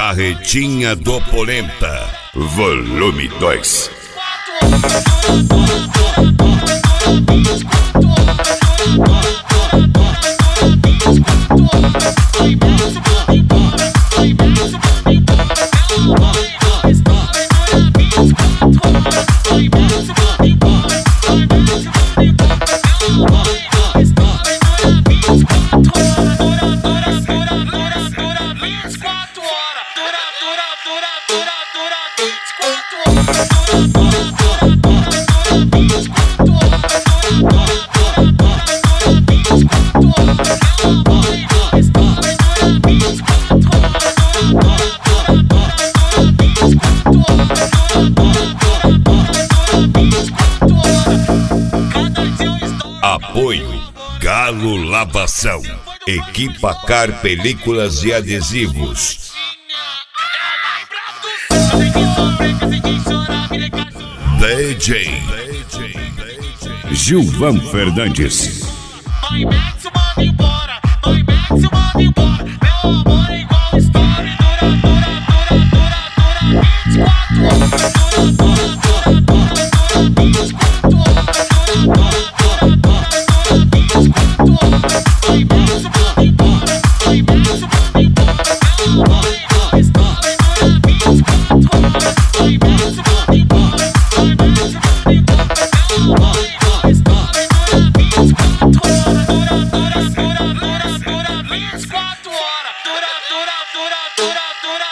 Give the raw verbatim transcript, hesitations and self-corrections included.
Carretinha do Polenta, volume dois. Apoio Galo Lavação, Equipa Car Películas e Adesivos. D J Gilvan Fernandes. Vai Max, manda embora, vai Max, manda embora. Meu amor é igual história, dura, dura, dura, dura, dura, dura, dura, dura, dura, dura, dura, dura, dura.